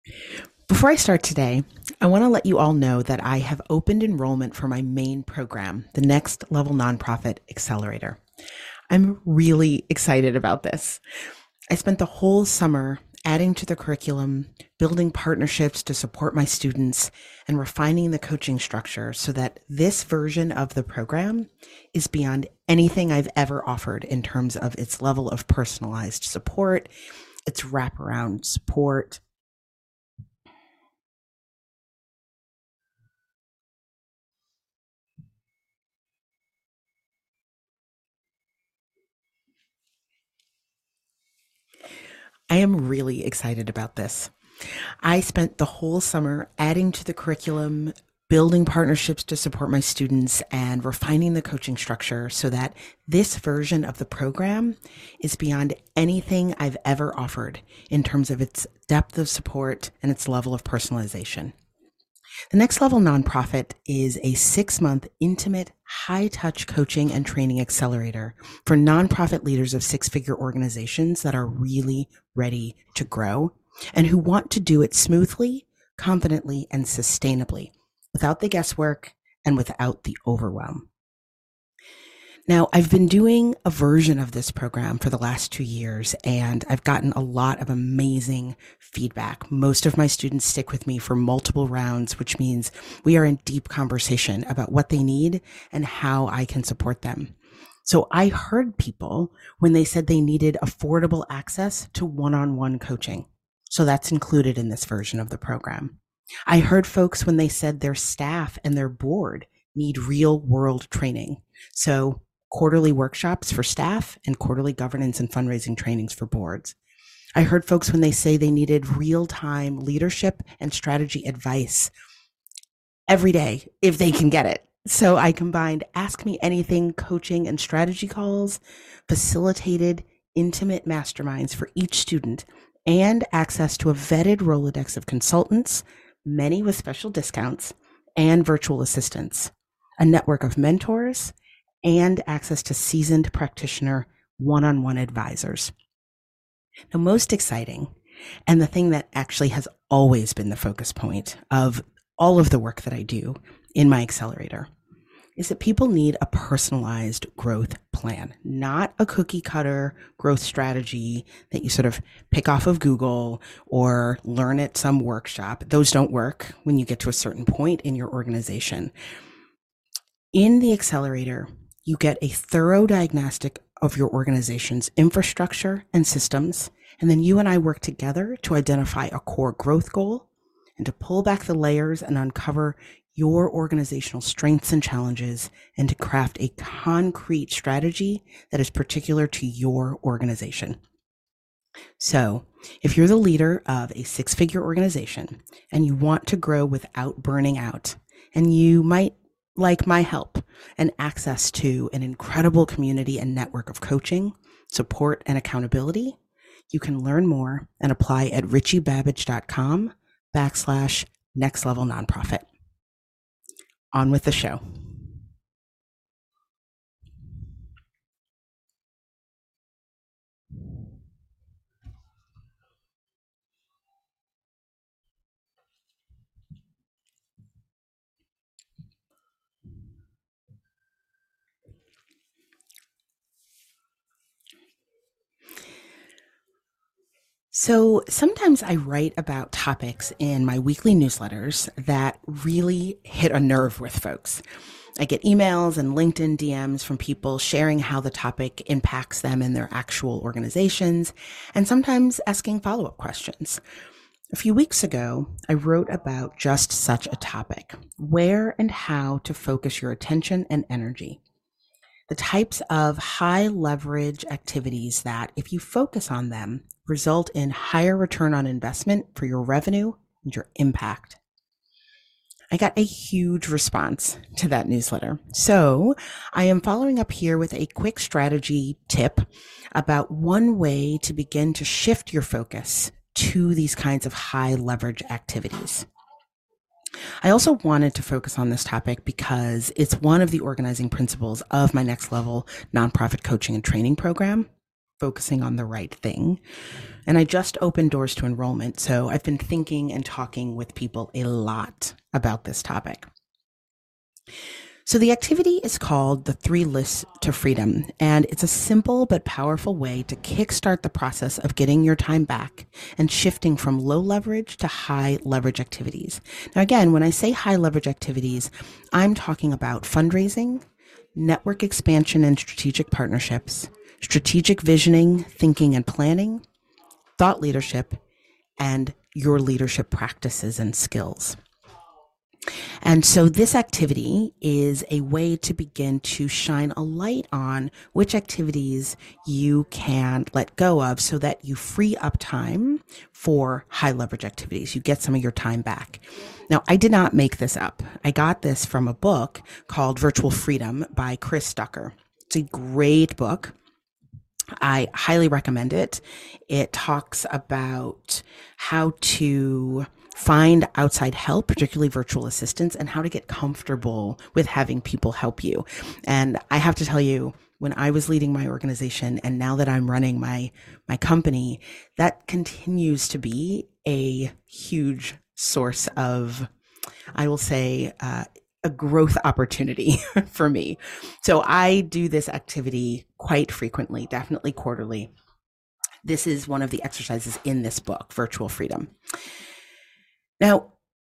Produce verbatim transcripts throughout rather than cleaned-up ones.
Before I start today, I want to let you all know that I have opened enrollment for my main program, the Next Level Nonprofit Accelerator. I'm really excited about this. I spent the whole summer adding to the curriculum, building partnerships to support my students, and refining the coaching structure so that this version of the program is beyond anything I've ever offered in terms of its level of personalized support, its wraparound support. I am really excited about this. I spent the whole summer adding to the curriculum, building partnerships to support my students, and refining the coaching structure so that this version of the program is beyond anything I've ever offered in terms of its depth of support and its level of personalization. The Next Level Nonprofit is a six month intimate, high touch coaching and training accelerator for nonprofit leaders of six figure organizations that are really ready to grow and who want to do it smoothly, confidently, and sustainably without the guesswork and without the overwhelm. Now, I've been doing a version of this program for the last two years, and I've gotten a lot of amazing feedback. Most of my students stick with me for multiple rounds, which means we are in deep conversation about what they need and how I can support them. So I heard people when they said they needed affordable access to one-on-one coaching. So that's included in this version of the program. I heard folks when they said their staff and their board need real world training. So quarterly workshops for staff and quarterly governance and fundraising trainings for boards. I heard folks when they say they needed real-time leadership and strategy advice every day if they can get it. So I combined Ask Me Anything coaching and strategy calls, facilitated intimate masterminds for each student, and access to a vetted Rolodex of consultants, many with special discounts, and virtual assistants, a network of mentors, and access to seasoned practitioner one-on-one advisors. Now, most exciting, and the thing that actually has always been the focus point of all of the work that I do in my accelerator, is that people need a personalized growth plan, not a cookie cutter growth strategy that you sort of pick off of Google or learn at some workshop. Those don't work when you get to a certain point in your organization. In the accelerator, you get a thorough diagnostic of your organization's infrastructure and systems, and then you and I work together to identify a core growth goal and to pull back the layers and uncover your organizational strengths and challenges and to craft a concrete strategy that is particular to your organization. So, if you're the leader of a six-figure organization and you want to grow without burning out, and you might like my help and access to an incredible community and network of coaching, support, and accountability, you can learn more and apply at richiebabbage.com backslash next level nonprofit. On with the show. So sometimes I write about topics in my weekly newsletters that really hit a nerve with folks. I get emails and LinkedIn D Ms from people sharing how the topic impacts them in their actual organizations, and sometimes asking follow-up questions. A few weeks ago, I wrote about just such a topic: where and how to focus your attention and energy. The types of high leverage activities that, if you focus on them, result in higher return on investment for your revenue and your impact. I got a huge response to that newsletter. So I am following up here with a quick strategy tip about one way to begin to shift your focus to these kinds of high leverage activities. I also wanted to focus on this topic because it's one of the organizing principles of my Next Level Nonprofit Coaching and Training Program. focusing on the right thing. And I just opened doors to enrollment, so I've been thinking and talking with people a lot about this topic. So the activity is called the Three Lists to Freedom, and it's a simple but powerful way to kickstart the process of getting your time back and shifting from low leverage to high leverage activities. Now, again, when I say high leverage activities, I'm talking about fundraising, network expansion and strategic partnerships, strategic visioning, thinking and planning, thought leadership, and your leadership practices and skills. And so this activity is a way to begin to shine a light on which activities you can let go of so that you free up time for high leverage activities. You get some of your time back. Now, I did not make this up. I got this from a book called Virtual Freedom by Chris Ducker. It's a great book. I highly recommend it. It talks about how to find outside help, particularly virtual assistants, and how to get comfortable with having people help you. And I have to tell you, when I was leading my organization and now that I'm running my, my company, that continues to be a huge source of, I will say, uh, a growth opportunity for me. So I do this activity quite frequently, definitely quarterly. This is one of the exercises in this book, Virtual Freedom. Now,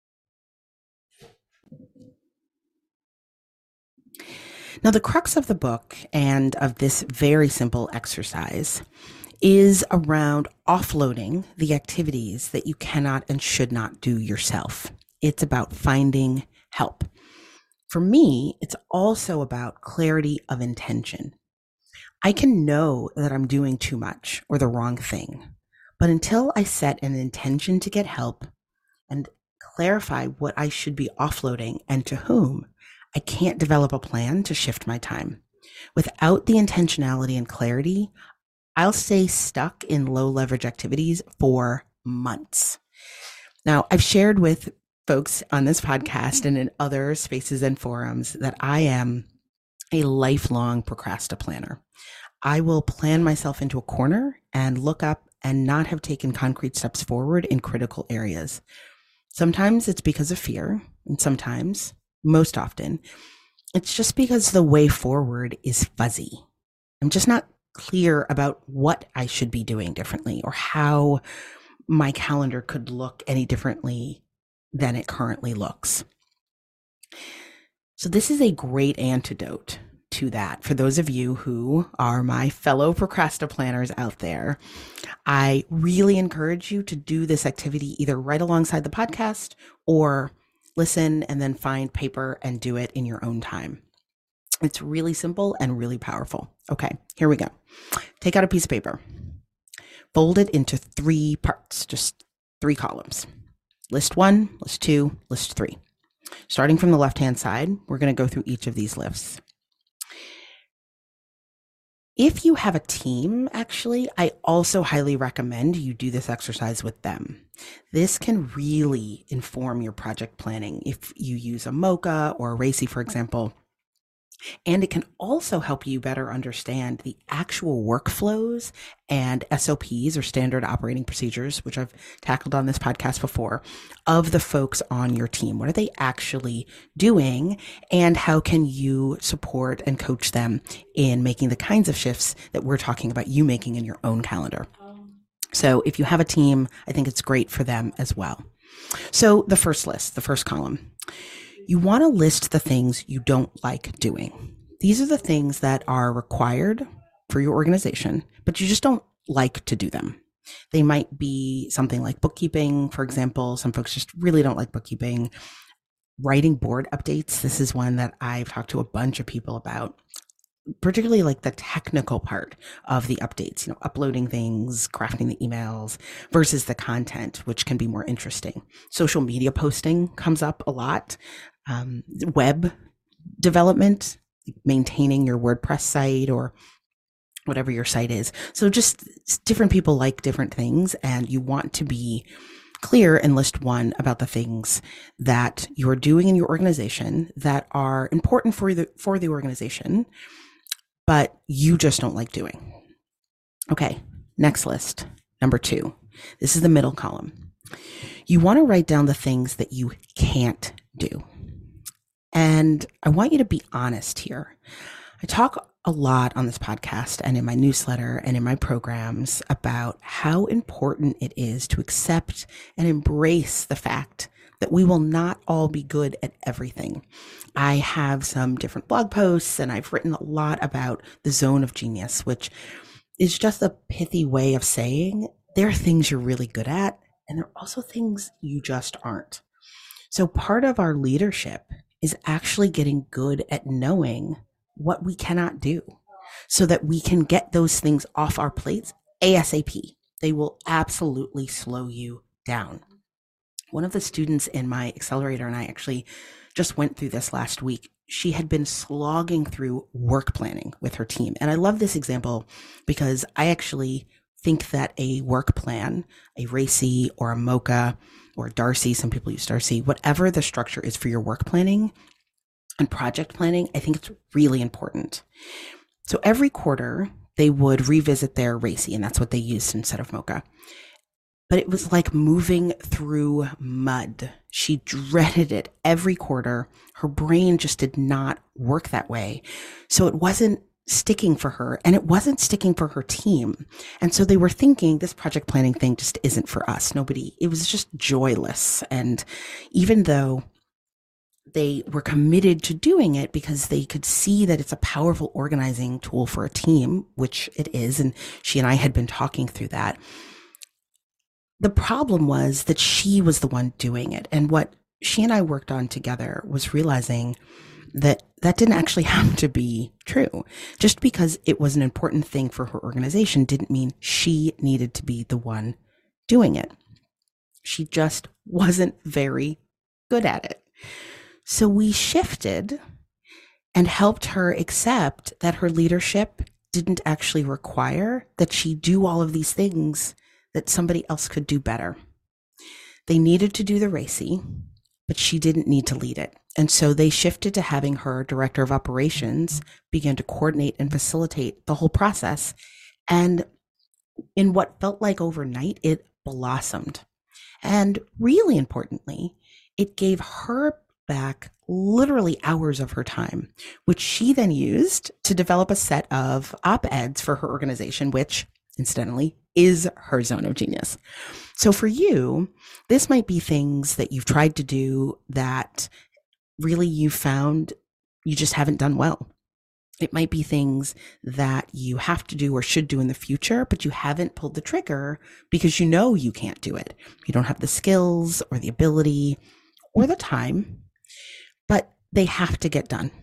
now the crux of the book and of this very simple exercise is around offloading the activities that you cannot and should not do yourself. It's about finding help. For me, it's also about clarity of intention. I can know that I'm doing too much or the wrong thing, but until I set an intention to get help and clarify what I should be offloading and to whom, I can't develop a plan to shift my time. Without the intentionality and clarity, I'll stay stuck in low leverage activities for months. Now, I've shared with folks on this podcast and in other spaces and forums that I am a lifelong procrastinator. I will plan myself into a corner and look up and not have taken concrete steps forward in critical areas. Sometimes it's because of fear, and sometimes, most often, it's just because the way forward is fuzzy. I'm just not clear about what I should be doing differently or how my calendar could look any differently than it currently looks. So this is a great antidote to that. For those of you who are my fellow procrastinators out there, I really encourage you to do this activity either right alongside the podcast or listen and then find paper and do it in your own time. It's really simple and really powerful. Okay, here we go. Take out a piece of paper. Fold it into three parts, just three columns. List one, list two, list three. Starting from the left-hand side, we're going to go through each of these lists. If you have a team, actually, I also highly recommend you do this exercise with them. This can really inform your project planning if you use a Mocha or a RACI, for example. And it can also help you better understand the actual workflows and S O Ps or standard operating procedures, which I've tackled on this podcast before, of the folks on your team. What are they actually doing? And how can you support and coach them in making the kinds of shifts that we're talking about you making in your own calendar? So if you have a team, I think it's great for them as well. So the first list, the first column. You want to list the things you don't like doing. These are the things that are required for your organization, but you just don't like to do them. They might be something like bookkeeping, for example. Some folks just really don't like bookkeeping. Writing board updates. This is one that I've talked to a bunch of people about, particularly like the technical part of the updates, you know, uploading things, crafting the emails versus the content, which can be more interesting. Social media posting comes up a lot. Um, web development, maintaining your WordPress site or whatever your site is. So just different people like different things, and you want to be clear in list one about the things that you're doing in your organization that are important for the, for the organization, but you just don't like doing. Okay, next list. Number two. This is the middle column. You want to write down the things that you can't do. And I want you to be honest here. I talk a lot on this podcast and in my newsletter and in my programs about how important it is to accept and embrace the fact that we will not all be good at everything. I have some different blog posts and I've written a lot about the zone of genius, which is just a pithy way of saying there are things you're really good at and there are also things you just aren't. So part of our leadership is actually getting good at knowing what we cannot do so that we can get those things off our plates ASAP. They will absolutely slow you down. One of the students in my accelerator and I actually just went through this last week. She had been slogging through work planning with her team. And I love this example because I actually think that a work plan, a RACI or a MOCA or Darcy, some people use Darcy, whatever the structure is for your work planning and project planning, I think it's really important. So every quarter they would revisit their RACI, and that's what they used instead of MOCA. But it was like moving through mud. She dreaded it every quarter. Her brain just did not work that way. So it wasn't sticking for her and it wasn't sticking for her team. And so they were thinking this project planning thing just isn't for us. Nobody, it was just joyless. And even though they were committed to doing it because they could see that it's a powerful organizing tool for a team, which it is. And she and I had been talking through that. The problem was that she was the one doing it. And what she and I worked on together was realizing that that didn't actually have to be true. Just because it was an important thing for her organization didn't mean she needed to be the one doing it. She just wasn't very good at it. So we shifted and helped her accept that her leadership didn't actually require that she do all of these things that somebody else could do better. They needed to do the RACI, but she didn't need to lead it. And so they shifted to having her director of operations begin to coordinate and facilitate the whole process. And in what felt like overnight, it blossomed. And really importantly, it gave her back literally hours of her time, which she then used to develop a set of op-eds for her organization, which incidentally is her zone of genius. So for you, this might be things that you've tried to do that really you found you just haven't done well. It might be things that you have to do or should do in the future, but you haven't pulled the trigger because you know you can't do it. You don't have the skills or the ability or the time, but they have to get done.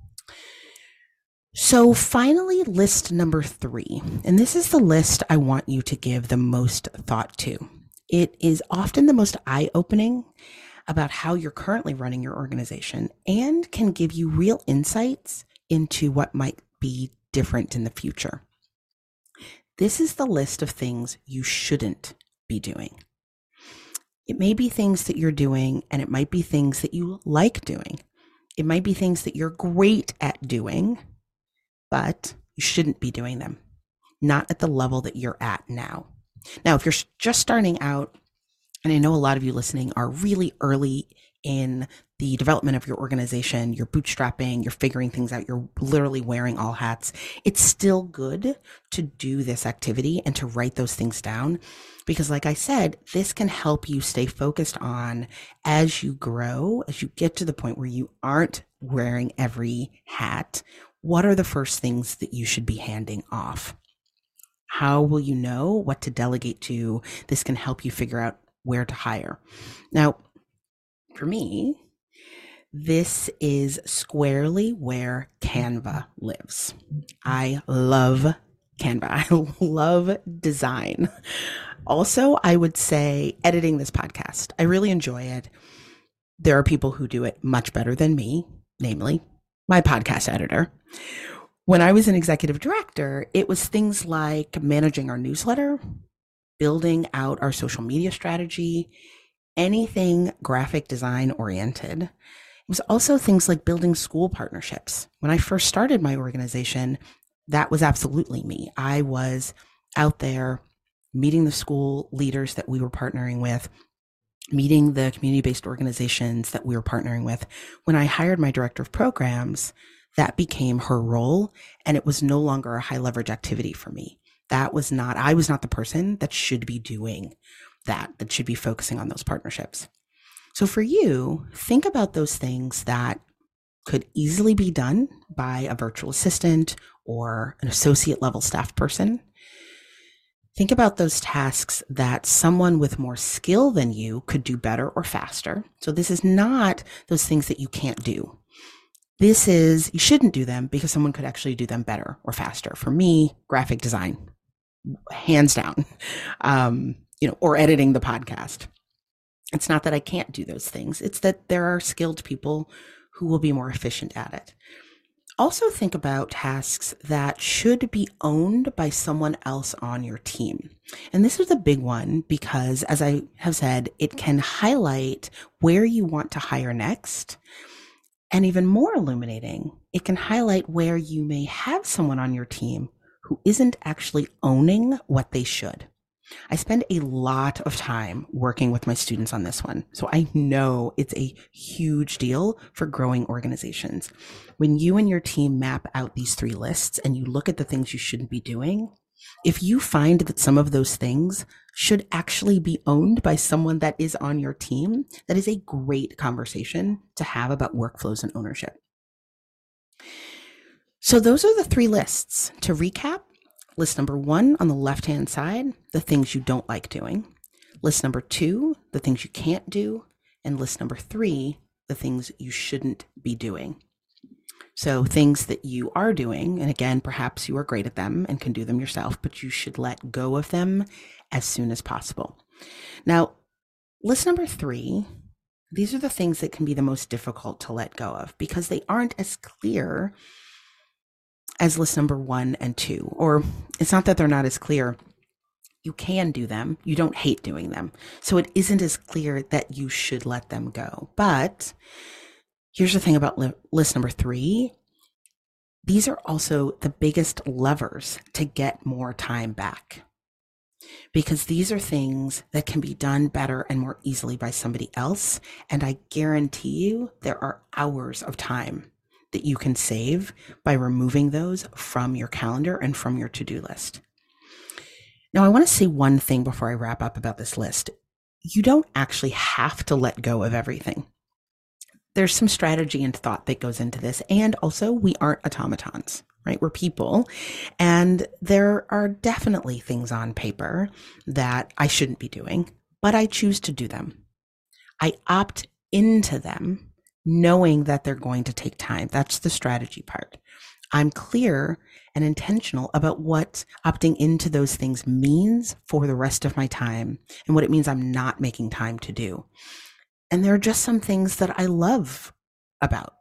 So finally, list number three, and this is the list I want you to give the most thought to. It is often the most eye-opening about how you're currently running your organization and can give you real insights into what might be different in the future. This is the list of things you shouldn't be doing. It may be things that you're doing, and it might be things that you like doing. It might be things that you're great at doing, but you shouldn't be doing them, not at the level that you're at now. Now, if you're just starting out, and I know a lot of you listening are really early in the development of your organization, you're bootstrapping, you're figuring things out, you're literally wearing all hats, it's still good to do this activity and to write those things down. Because like I said, this can help you stay focused on as you grow, as you get to the point where you aren't wearing every hat, what are the first things that you should be handing off? How will you know what to delegate to? This can help you figure out where to hire. Now, for me, this is squarely where Canva lives. I love Canva. I love design. Also, I would say editing this podcast. I really enjoy it. There are people who do it much better than me, namely my podcast editor. When I was an executive director, it was things like managing our newsletter, building out our social media strategy, anything graphic design oriented. It was also things like building school partnerships. When I first started my organization, that was absolutely me. I was out there, meeting the school leaders that we were partnering with, meeting the community-based organizations that we were partnering with. When I hired my director of programs, that became her role, and it was no longer a high leverage activity for me. That was not, I was not the person that should be doing that, that should be focusing on those partnerships. So for you, think about those things that could easily be done by a virtual assistant or an associate level staff person. Think about those tasks that someone with more skill than you could do better or faster. So this is not those things that you can't do. This is, you shouldn't do them because someone could actually do them better or faster. For me, graphic design, hands down, um, you know, or editing the podcast. It's not that I can't do those things. It's that there are skilled people who will be more efficient at it. Also think about tasks that should be owned by someone else on your team. And this is a big one because, as I have said, it can highlight where you want to hire next. And even more illuminating, it can highlight where you may have someone on your team who isn't actually owning what they should. I spend a lot of time working with my students on this one, so I know it's a huge deal for growing organizations. When you and your team map out these three lists and you look at the things you shouldn't be doing, if you find that some of those things should actually be owned by someone that is on your team, that is a great conversation to have about workflows and ownership. So those are the three lists. To recap, list number one on the left-hand side, the things you don't like doing. List number two, the things you can't do. And list number three, the things you shouldn't be doing. So things that you are doing, and again, perhaps you are great at them and can do them yourself, but you should let go of them as soon as possible. Now, list number three, these are the things that can be the most difficult to let go of because they aren't as clear as list number one and two, or it's not that they're not as clear. You can do them. You don't hate doing them. So it isn't as clear that you should let them go. But here's the thing about li- list number three. These are also the biggest levers to get more time back, because these are things that can be done better and more easily by somebody else. And I guarantee you there are hours of time that you can save by removing those from your calendar and from your to-do list. Now, I want to say one thing before I wrap up about this list. You don't actually have to let go of everything. There's some strategy and thought that goes into this. And also, we aren't automatons, right? We're people. And there are definitely things on paper that I shouldn't be doing, but I choose to do them. I opt into them knowing that they're going to take time. That's the strategy part. I'm clear and intentional about what opting into those things means for the rest of my time and what it means I'm not making time to do. And there are just some things that I love about.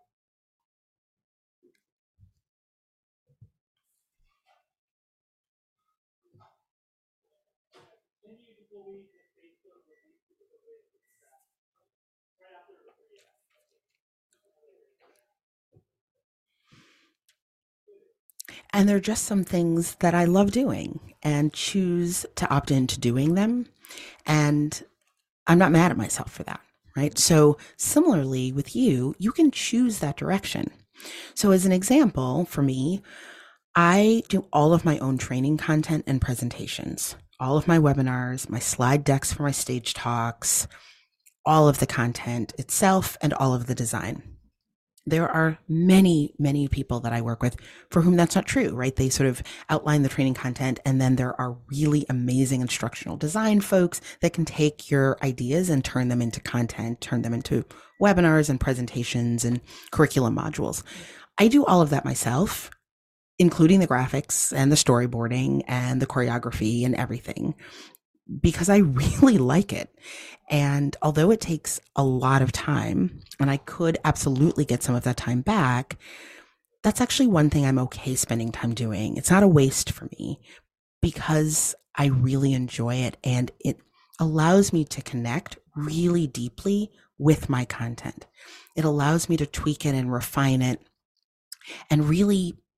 And there are just some things that I love doing and choose to opt into doing them. And I'm not mad at myself for that, right? So similarly with you, you can choose that direction. So as an example, for me, I do all of my own training content and presentations, all of my webinars, my slide decks for my stage talks, all of the content itself, and all of the design. There are many, many people that I work with for whom that's not true, right? They sort of outline the training content, and then there are really amazing instructional design folks that can take your ideas and turn them into content, turn them into webinars and presentations and curriculum modules. I do all of that myself, including the graphics and the storyboarding and the choreography and everything, because I really like it. And although it takes a lot of time, and I could absolutely get some of that time back, that's actually one thing I'm okay spending time doing. It's not a waste for me because I really enjoy it, and it allows me to connect really deeply with my content. It allows me to tweak it and refine it and really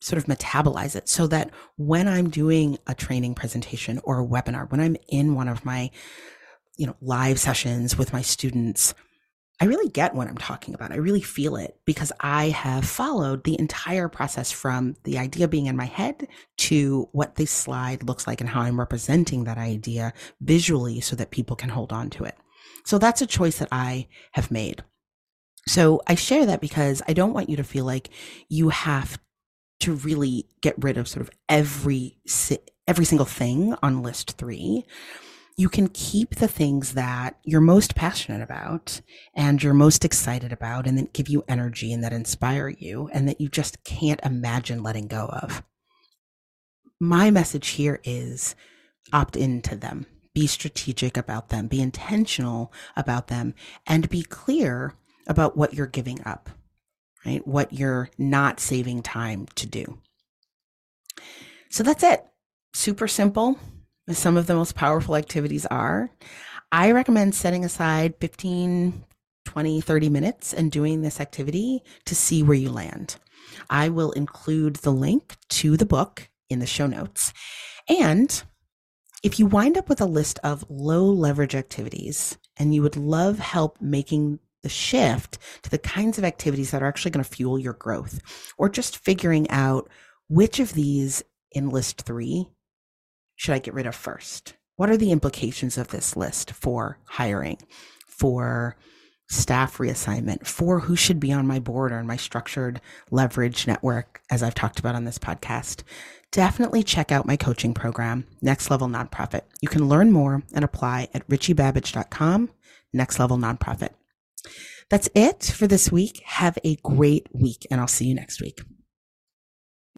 sort of metabolize it so that when I'm doing a training presentation or a webinar, when I'm in one of my, you know, live sessions with my students, I really get what I'm talking about. I really feel it because I have followed the entire process from the idea being in my head to what this slide looks like and how I'm representing that idea visually so that people can hold on to it. So that's a choice that I have made. So I share that because I don't want you to feel like you have to really get rid of sort of every every single thing on list three. You can keep the things that you're most passionate about and you're most excited about and that give you energy and that inspire you and that you just can't imagine letting go of. My message here is opt into them, be strategic about them, be intentional about them, and be clear about what you're giving up. Right? What you're not saving time to do. So that's it. Super simple, as some of the most powerful activities are. I recommend setting aside fifteen, twenty, thirty minutes and doing this activity to see where you land. I will include the link to the book in the show notes. And if you wind up with a list of low leverage activities and you would love help making the shift to the kinds of activities that are actually going to fuel your growth, or just figuring out which of these in list three should I get rid of first? What are the implications of this list for hiring, for staff reassignment, for who should be on my board or in my structured leverage network, as I've talked about on this podcast? Definitely check out my coaching program, Next Level Nonprofit. You can learn more and apply at richie babbage dot com, Next Level Nonprofit. That's it for this week. Have a great week, and I'll see you next week.